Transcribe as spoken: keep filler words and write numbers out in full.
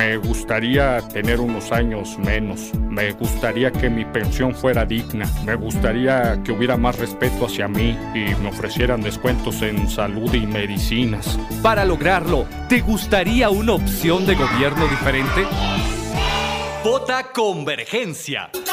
Me gustaría tener unos años menos. Me gustaría que mi pensión fuera digna. Me gustaría que hubiera más respeto hacia mí y me ofrecieran descuentos en salud y medicinas. Para lograrlo, ¿te gustaría una opción de gobierno diferente? Vota Convergencia.